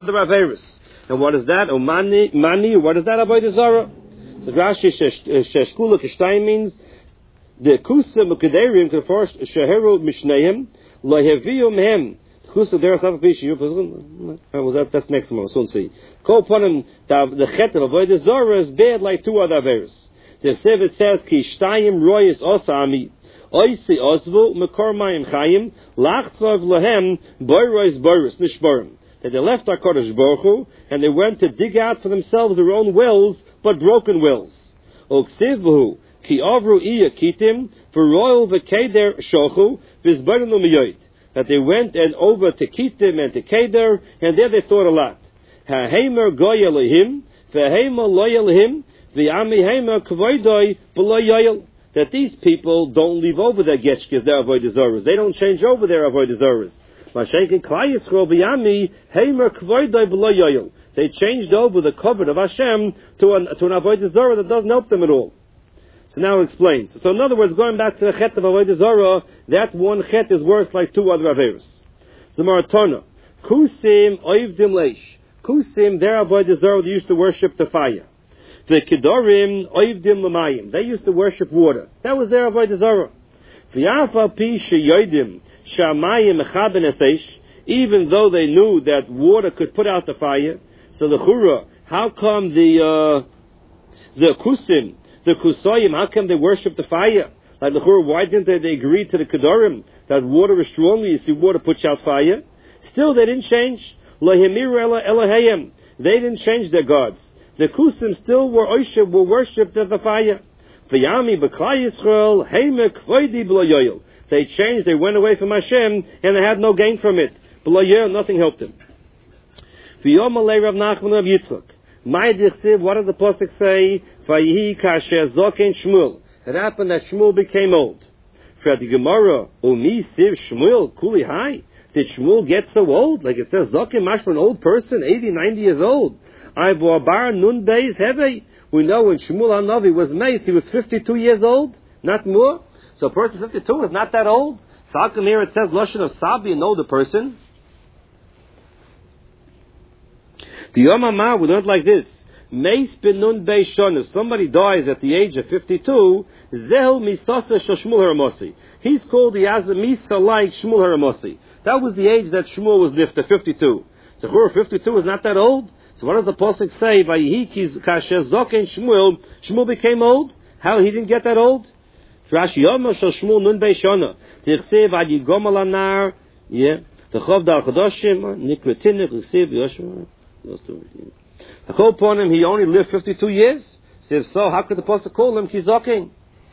the Averis. And what is that? Mani, what is that? Avodah Zarah. So Rashi Sheshkula Kishtayim means the Kusa Mukederim can first Sheheru Mishneim Lahevium Hem. Kusa there Safa Pishu. Well, that's next month. So see. Call upon him the Chet of Avodah Zarah is bad like two other Averis. The Sevet says Kishtayim Royis Osami. Oisi Osvu Mekor Mayim Chayim Lachtzov Lahem Boyrois Boris Nishborim. That they left HaKadosh Baruch Hu, and they went to dig out for themselves their own wells, but broken wells. Oksivhu, ki avru iya kitim, v'royal v'keder shochu, v'zbarinu miyoid. That they went and over to Kitim and to Keder, and there they thought a lot. Ha'hemer goya lehim, v'hemer loya lehim, v'yami hemer kvoidoi b'lo yoyel. That these people don't leave over their getchkes, their avodah zarahs. They don't change over their avodah zarahs. They changed over the covenant of Hashem to an avodah zarah that doesn't help them at all. So now it explains. So in other words, going back to the chet of avodah zarah, that one chet is worse like two other averos. So Maratona, Kusim oivdim leish. Kusim, their avodah zarah, they used to worship the fire. The Kedorim oivdim lamayim. They used to worship water. That was their avodah zarah. V'yafal pi sheyodim. Even though they knew that water could put out the fire, so the chura, how come the kusim, the kusayim, how come they worship the fire? Like the chura, why didn't they agree to the kedorim that water is stronger? You see, water puts out fire. Still, they didn't change. They didn't change their gods. The kusim still were worshipped at the fire. V'yami b'klai Yisrael heimek v'oidi b'lo yoyel. They changed, they went away from Hashem, and they had no gain from it. Below year, nothing helped them. V'yomalei Rav Nachman Rav Yitzchak. My dichsiv, what does the pasuk say? Vayihi kasher zoken Shmuel. It happened that Shmuel became old. For the Gemara, Umi siv Shmuel kuli hai. Did Shmuel get so old? Like it says, zoken mashma, an old person, 80, 90 years old. Ivo bar nun beis heve. We know when Shmuel HaNavi was maced, he was 52 years old, not more. So a person 52 is not that old. So how come here it says Lashon of Sabi, an older person? The Yom HaMah, we learned like this. Meis benun beishon. If somebody dies at the age of 52, Zehel misasa shel Shmuel Haramosi. He's called, he has a misa like Shmuel Haramosi. That was the age that Shmuel was nifta, 52. So 52 is not that old. So what does the pasuk say? Vayihi kasher zoken Shmuel. Shmuel became old. How he didn't get that old? Rashi Yom Shel Shmuel Nun Beishana. Tichsev Ad Yigom Al Anar. Yeah. The Chav Dar Chodoshim Nikretinik Tichsev Yoshua. The whole upon him, he only lived 52 years. Says so. How could the pasuk call him Kizoking?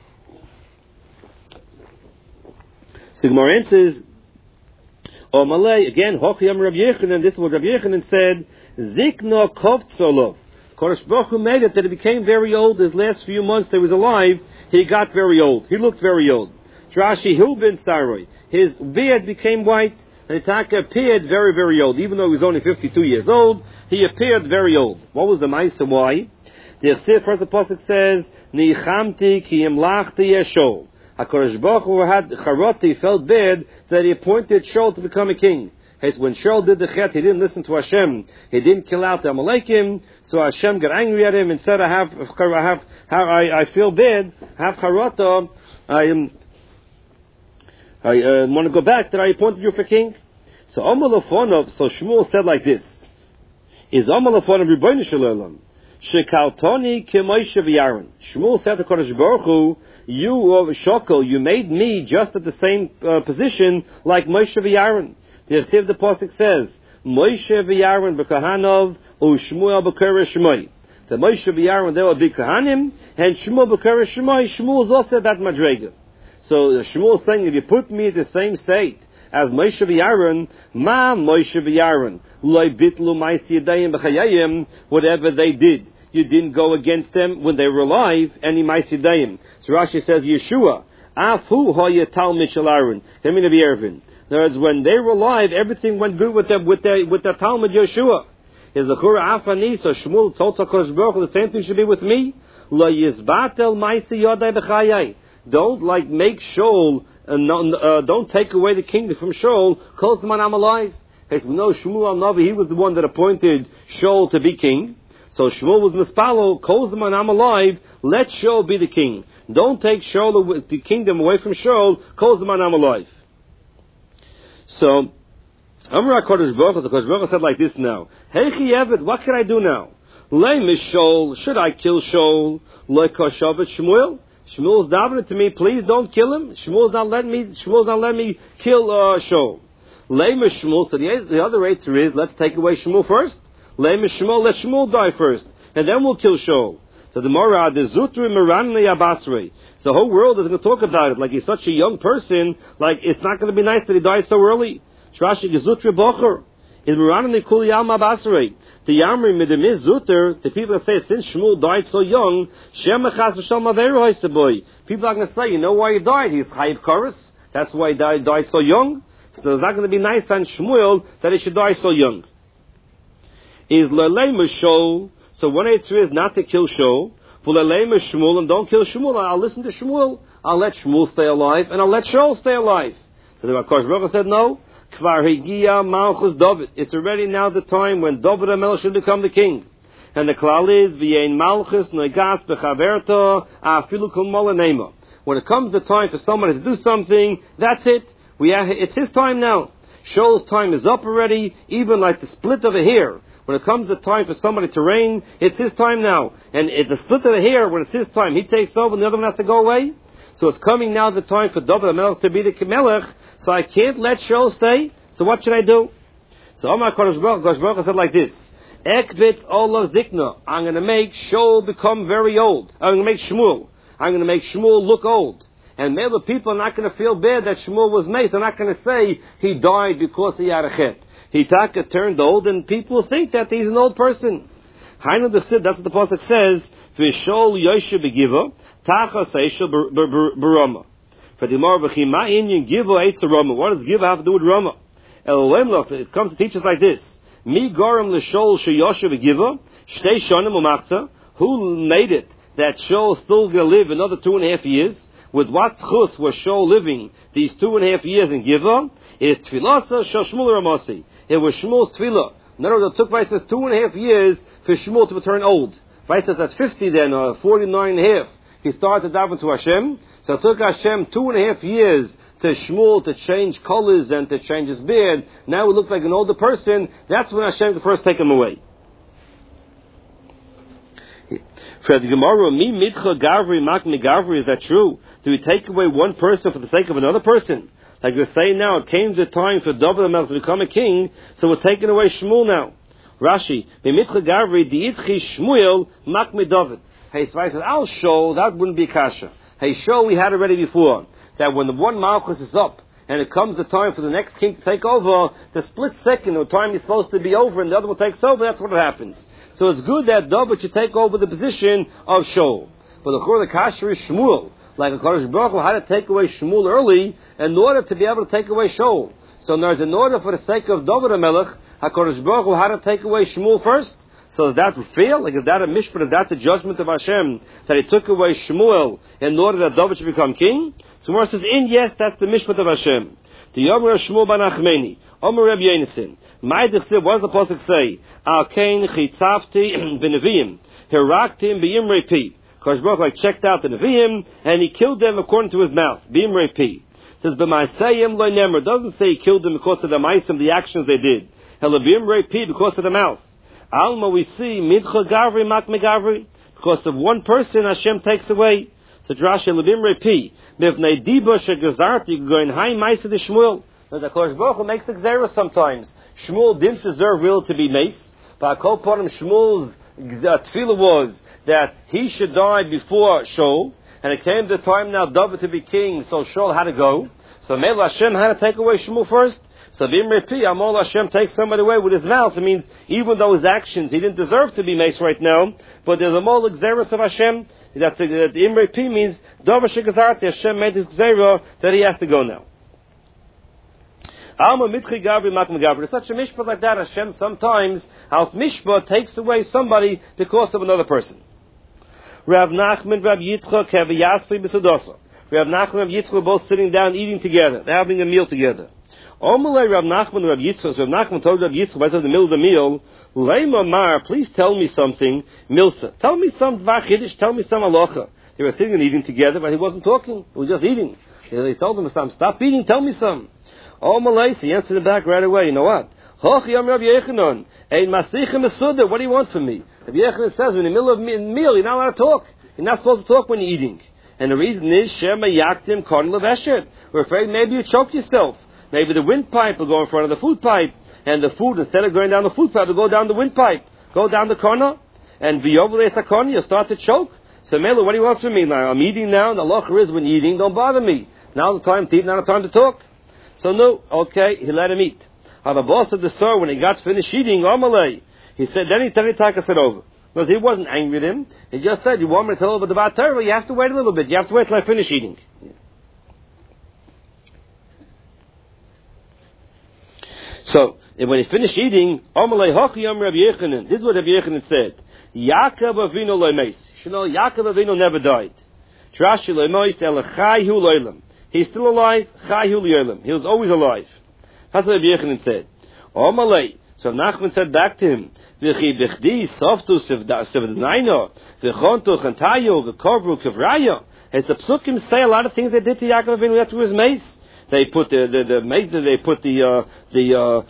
Sigmar says, "O Malay again. Hochiyam Rabbi Yechanan. This is what Rabbi Yechanan said. Zikno Kovtzolov. Kodesh Baruch Hu made it that he became very old. His last few months that he was alive, he got very old. He looked very old. Rashi Hilbin Saroi. His beard became white, and Itaka appeared very, very old. Even though he was only 52 years old, he appeared very old. What was the ma'isa? Why? The first apostle says, Nichamti ki imlachti yeshol. HaKadosh Baruch Hu had Charoti, felt bad that he appointed Shaul to become a king. When Shaul did the chet, he didn't listen to Hashem. He didn't kill out the Amalekim. So Hashem got angry at him and said, I feel bad. I have Charata. I want to go back that I appointed you for king. So Amalafonov, so Shmuel said like this. Is Amalafonov Rebbeinu Shalom. Shekaltoni kemoishe v'yaron. Shmuel said to Kodesh Baruch Hu, you of Shokol, you made me just at the same position like Moshe v'yaron. The pasuk says, Moshe v'yaron b'kahanov u'Shmuel b'keresh Shmoi. The Moshe v'yaron, they were big kahanim, and Shmuel b'keresh Shmoi. Shmuel is also that madrega. So Shmuel is saying, if you put me at the same state as Moshe v'yaron, ma Moshe v'yaron, loy bitlu ma'isi yadayim b'chayayim, whatever they did, you didn't go against them when they were alive, any ma'isi yadayim. So Rashi says, Yeshua, afu hoya talmid shel Aaron, Temin of Yervin. In other words, when they were alive, everything went good with the Talmud Yeshua. Is the Chura Afani, so Shmuel told HaKadosh Baruch Hu, the same thing should be with me. Lo yizbatel ma'isi yodai b'chayai. Don't make Shaul, don't take away the kingdom from Shaul, close the man I'm alive. Hey, so we know Shmuel al-Navi, he was the one that appointed Shaul to be king. So Shmuel was mispalo, calls them, I'm alive, let Shaul be the king. Don't take Shaul, the kingdom away from Shaul, calls them, I'm alive. So, Amar HaKadosh Baruch Hu, the Kodesh Baruch Hu said like this now, Heichi Eved, what can I do now? Leimish Shaul, should I kill Shaul? Leikoshavet Shmuel? Shmuel's davening to me, please don't kill him. Shmuel's not letting me kill Shaul. Leimish Shmuel, so the other answer is, let's take away Shmuel first. Leimish Shmuel, let Shmuel die first, and then we'll kill Shaul. So the Morah, the Zutri Meranli Abasrei. The whole world is going to talk about it, like he's such a young person, like it's not going to be nice that he died so early. Shrashi Gezutri Bocher. Is Meranli Kuli Yalma Abasrei. The Yamri Midemiz Zuter, the people that say since Shmuel died so young, Shemachas V'Shal Maveru Hoyseboy. People are going to say, you know why he died? He's Chayiv Koros. That's why he died so young. So it's not going to be nice on Shmuel that he should die so young. Is Lelema Shaul. So one answer is not to kill Shaul. For Lelema Shmuel, and don't kill Shmuel. I'll listen to Shmuel. I'll let Shmuel stay alive, and I'll let Shaul stay alive. So the Kodesh Baruch Hu said no. Kvar Higia Malchus David. It's already now the time when David HaMelech should become the king. And the klal is V'yein Malchus Negas Bechaverta Afilu Kol Molanema. When it comes the time for somebody to do something, that's it. It's his time now. Shaul's time is up already, even like the split of a hair. When it comes the time for somebody to reign, it's his time now. And it's the split of the hair, when it's his time, he takes over and the other one has to go away. So it's coming now the time for David HaMelech to be the Melech, so I can't let Shaul stay. So what should I do? So Amar Kodesh Baruch Hu said like this, Ekbetz Olav Zikna, I'm going to make Shaul become very old. I'm going to make Shmuel. I'm going to make Shmuel look old. And maybe people are not going to feel bad that Shmuel was made. They're not going to say he died because he had a chet. He turned old, and people think that he's an old person. Hainu the Sid, that's what the pasuk says. V'Shol Yoshe begiva, Tacha Seishel berama. For the Gemara, v'chima inyan giva eitz rama. What does giva have to do with rama? It comes to teach us like this: Mi garam l'Shol sheyoshe begiva, shtei shonim u'machza. Who made it that Shaul still going to live another 2.5 years? With what chus was Shaul living these 2.5 years in Giva? It's tefilasa shel Shmuel Ramasi. It was Shmuel's tefillah. In other words, it took Vaisas 2.5 years for Shmuel to turn old. Vaisas that's 50 then, or 49.5. He started davening to Hashem. So it took Hashem 2.5 years to Shmuel to change colors and to change his beard. Now he looks like an older person. That's when Hashem could first take him away. For the Gemara, mi mitcha gavri mak mi gavri, is that true? Do we take away one person for the sake of another person? Like we're saying now, it came the time for David HaMelech to become a king, so we're taking away Shmuel now. Rashi, mi mitcha gavri di'itchi Shmuel mak mi David. Hey, so I said, I'll show, that wouldn't be kasha. Hey, show we had already before, that when the one Malchus is up, and it comes the time for the next king to take over, the split second, the time is supposed to be over, and the other one takes over, that's what happens. So it's good that David should take over the position of Shaul. But the kasher is Shmuel. Like HaKadosh Baruch Hu had to take away Shmuel early in order to be able to take away Shaul. So in order for the sake of David HaMelech, HaKadosh Baruch Hu had to take away Shmuel first. So is that fair? Like is that a mishpat? Is that the judgment of Hashem that he took away Shmuel in order that David should become king? So Gemara says, yes, that's the mishpat of Hashem. The Yomer Shmuel ben Achmeni, Omer Reb Yonason. My Dechsev, what does the pasuk say? Al Kain Chitzavti B'Neviim, Hiraktim B'Imrei Pi. Kodesh Baruch Hu checked out the Neviim and he killed them according to his mouth. B'Imrei Pi. It says B'Maaseyim Lo Nemer. Doesn't say he killed them because of the ma'asim, the actions they did. Hela B'Imrei Pi, because of the mouth. Alma, we see Midcha Gavri Mak Megavri, because of one person Hashem takes away. So Rashi B'Imrei Pi. Mivnei Diba Shegazarti Goin Hai Ma'aseh de Shmuel. The Kodesh Baruch Hu makes exeris sometimes. Shmuel didn't deserve really to be mace, but Kol Panim Shmuel's tefillah was that he should die before Shaul, and it came the time now David to be king, so Shaul had to go. So Mele Hashem had to take away Shmuel first. So B'Imrei Pi, Amol Hashem takes somebody away with his mouth. It means even though his actions, he didn't deserve to be mace right now, but there's a more exeris of Hashem. That the Imrei Pi means Davar Shegazarti, Hashem made his gzera that he has to go now. Alma mitchi gavri mak megavri. Such a mishpat like that, Hashem sometimes, Al mishpat takes away somebody because of another person. Rav Nachman, Rav Yitzchak, have a yasli b'sudosa. Rav Nachman and Rav Yitzchak were both sitting down eating together. They're having a meal together. Omalei Rav Nachman and Rav Yitzchak. So Rav Nachman told Rav Yitzchak, right in the middle of the meal, Leima Mar, please tell me something, Milsa. Tell me some Dvar Chiddush, tell me some halacha. They were sitting and eating together, but he wasn't talking. He was just eating. They told him, stop eating, tell me some. Omalei, so he answered it back right away. You know what? What do you want from me? Rabbi Yechanan says, in the middle of a meal, you're not allowed to talk. You're not supposed to talk when you're eating. And the reason is, Shema Yaktim Kon Leveshet. We're afraid maybe you choke yourself. Maybe the windpipe will go in front of the food pipe, and the food, instead of going down the food pipe, will go down the windpipe. Go down the corner, and V'yovle Sakon, you'll start to choke. So, Mela, what do you want from me now? I'm eating now, and the halacha is when you're eating, don't bother me. Now's the time to eat, not the time to talk. So, no, okay, he let him eat. The boss of the store, when he got finished eating, Amalei, he said, then he take us over. Because he wasn't angry with him. He just said, you want me to tell you about Torah? You have to wait a little bit. You have to wait till I finish eating. Yeah. So, when he finished eating, Amalei Hochi Yom Rabbi Yechanan. This is what Rabbi Yechanan said. Yaakov Avinu Loimeis. You know, Yaakov Avinu never died. Trashi Loimeis Elachai Hu Loilam. He's still alive. Chai Hu Loilam. He was always alive. That's what Rabbi Yechanan said. Amalei. So Nachman said back to him, V'chi b'chdi softu sevdnaino, v'chontu chantayo, v'kovru kevraya. As the psukim say, a lot of things they did to Yaakov Avinu after his mace. They put the mace, they put what do you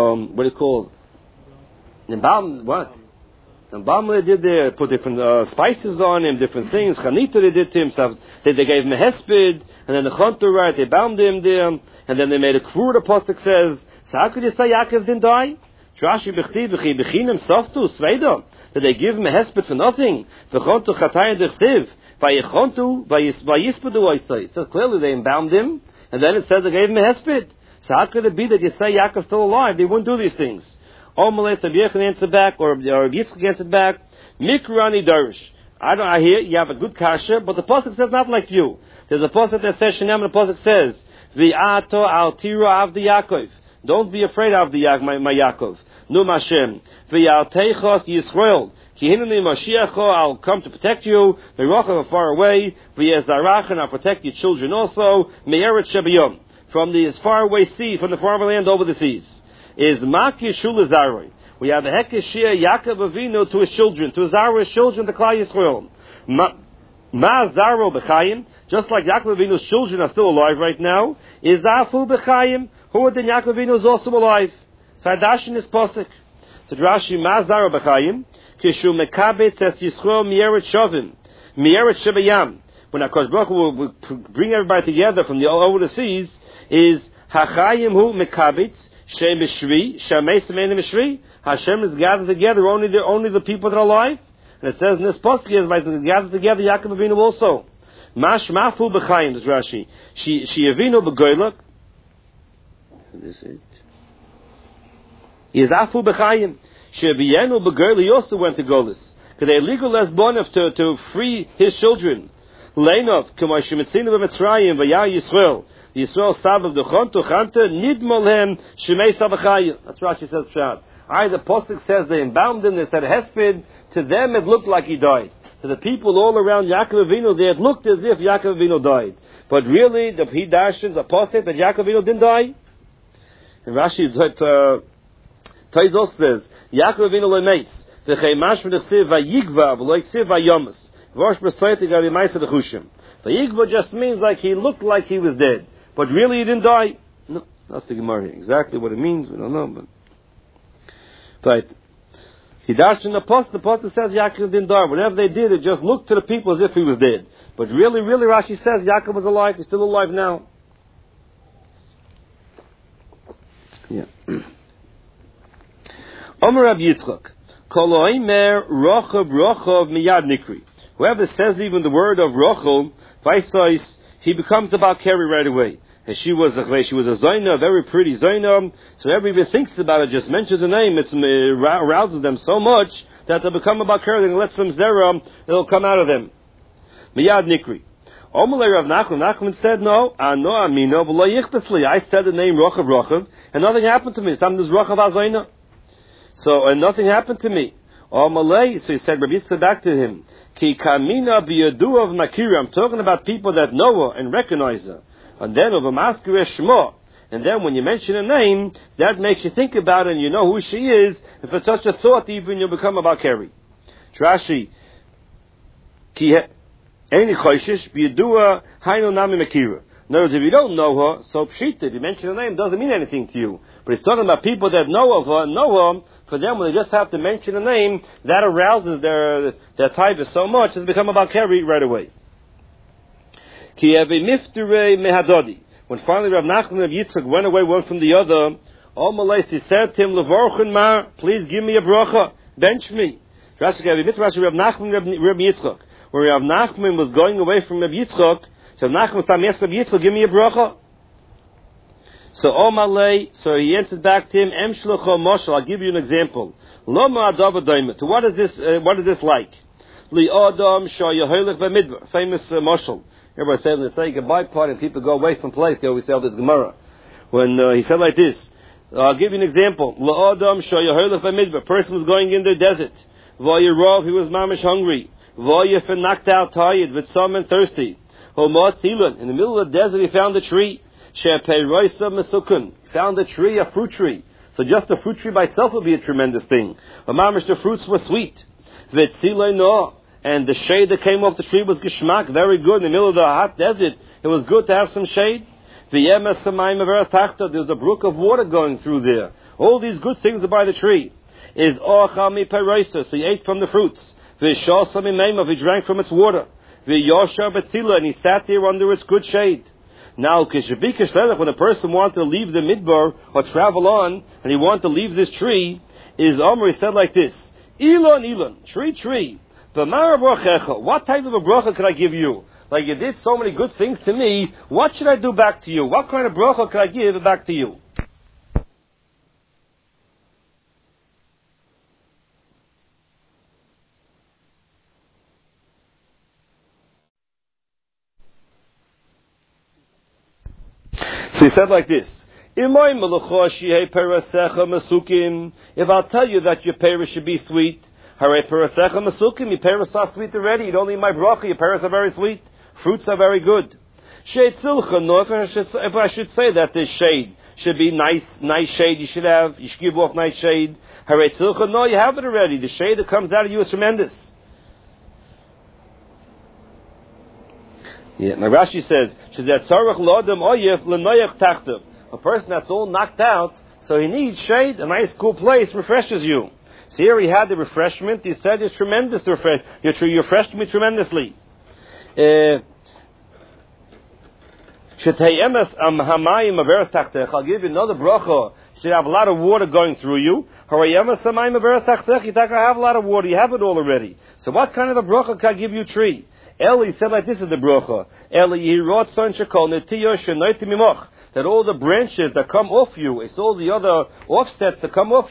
call it? What? And Bamle did there, put different spices on him, different things. Chanita they did to himself. They gave him a hesped, and then the chontu, right, they bound him there, and then they made a kvur, the pasuk says. So how could you say Yaakov didn't die? Trashi b'chti b'chi b'chinim softu sveda. Did they give him a hesped for nothing? V'chontu chatayin d'chsiv. V'yichontu v'yispadu oisai. It says clearly they embalmed him, and then it says they gave him a hesped. So how could it be that you say Yaakov's still alive? They wouldn't do these things. Omalei Tabiyachan answered back, or Yitzchak answered back, Mikrani Darish. I hear you have a good kasha, but the pasuk says not like you. There's a pasuk that says Shem, and the pasuk says, V'ato al tira avdi Yaakov. Don't be afraid of the my Yaakov. No Mashem. V'yalteichos Yisrael. Ki hineni Mashiacho, I'll come to protect you. V'rochav far away. V'yezarachan, I'll protect your children also. Me'eret Shebiyom. From the as far away sea, from the far away land over the seas. Is Maki Shulazaroi. We have a Hekeshia Yaakov Avinu to his children, to his children, to Klal Yisrael. Ma Zaro B'chayim, just like Yaakov Avinu's children are still alive right now, is Afu B'chayim, who then Yaakov Avinu is also alive. So Hadash in his pasuk. So Rashi Ma Zaro B'chayim, Kishu Mekabetz Es Yisrael Mieret Shavim, Mieret Shebayam. When HaKadosh Baruch Hu will bring everybody together from over the seas, is Hachayim Hu Mekabetz, Hashem is gathered together, only the people that are alive. And it says in this pasuk, is gathered together Yaakov Avinu also. Mash mafu b'chayim, is Rashi. She Avinu b'goylak. This is it. Is afu b'chayim. She Avinu b'goylak, he also went to Golis. Because they legal lesbonov to free his children. Leinov, k'may shemitzinu b'mitzrayim, v'yah Yisrael. Yisrael sabav d'chontu chanta nidmolhem shemei sabachayim. That's Rashi says Pshat. The pasuk says they embalmed him. They said hesped. To them it looked like he died. To the people all around Yaakov Avinu, they had looked as if Yaakov Avinu died. But really, the Hidashins, the pasuk that Yaakov Avinu didn't die. And Rashi Taisos says Yaakov Avinu lemeis v'chei mashma d'chsiv vayigva v'lo yiksiv vayomas v'osh b'soyet gari ma'isa d'chushim. Vayigva just means like he looked like he was dead. But really he didn't die. No, that's the Gemara. Exactly what it means, we don't know. But he dashed in the pasuk says Yaakov didn't die. Whatever they did, it just looked to the people as if he was dead. But really, Rashi says Yaakov was alive. He's still alive now. Yeah. Omer Rab Yitzchak, Kol oimer rochav miyad nikri. Whoever says even the word of rochel, vaisais, he becomes about carry right away. And she was a Zaina, a very pretty Zaina, so everybody thinks about it, just mentions the name, it arouses them so much that they become about carry, and lets them zera, it'll come out of them. Miyad Nikri. Omalei Rav Nachman said, no, ano amino, v'lo yichtasli. I said the name Rochav, and nothing happened to me. Something is Rochav Zaina. So, and nothing happened to me. Malay, so he said, Rabbi Yitzchak back to him, Ki kamina biyadu of makira. I'm talking about people that know her and recognize her. And then of a maskir shmo. And then when you mention a name, that makes you think about it and you know who she is. And for such a thought, even you'll become a Balkari. Rashi, Ki Eini choishish biyadua hainu nami makira. In other words, if you don't know her, so pshita, if you mention her name, doesn't mean anything to you. But he's talking about people that know of her and know her. For them, when they just have to mention a name, that arouses their type so much, they become a Balkari right away. Ki evi mifturei mehadodi. When finally Rav Nachman and Rav Yitzchak went away one from the other, all Malay, he said to him, Levorchen mar, please give me a bracha, bench me. Rashi evi mitrashi Rav Nachman and Rav Yitzchak. When Rav Nachman was going away from Rav Yitzchak, so Rav Nachman asked Rav Yitzchak, give me a bracha. So Omalei, so he answered back to him, Em shlucho moshel, I'll give you an example. Loma adava doimet. What is this like? Li adam shayaholich v'midbar. Famous moshel. Everybody said when they say goodbye party and people go away from place, they always tell this Gemara. When he said like this, I'll give you an example. Li adam shayaholich v'midbar. Person was going in the desert. V'yirov, he was mamish hungry. V'yif knocked out, tired, with some and thirsty. Homot tilan. In the middle of the desert, he found a tree. Found a tree, a fruit tree. So just a fruit tree by itself would be a tremendous thing. But mamish, the fruits were sweet. And the shade that came off the tree was geshmak, very good. In the middle of the hot desert, it was good to have some shade. There was a brook of water going through there. All these good things are by the tree. So he ate from the fruits. He drank from its water. And he sat there under its good shade. Now, when a person wanted to leave the midbar or travel on, and he wanted to leave this tree, he said like this: Elon, tree. What type of a bracha could I give you? Like you did so many good things to me, what should I do back to you? What kind of bracha could I give back to you? So he said like this: If I'll tell you that your parents should be sweet, your parents are sweet already. You don't need my bracha. Your parents are very sweet. Fruits are very good. If I should say that this shade should be nice shade, you should give off nice shade. No, you have it already. The shade that comes out of you is tremendous. Yeah, now Rashi says, a person that's all knocked out, so he needs shade, a nice cool place refreshes you. So here he had the refreshment, he said it's tremendous to refresh, you refreshed me tremendously. I'll give you another bracha, you should have a lot of water going through you. You have a lot of water, you have it all already. So what kind of a bracha can I give you, tree? Eli said like this is the bracha. That all the branches that come off you, it's all the other offsets that come off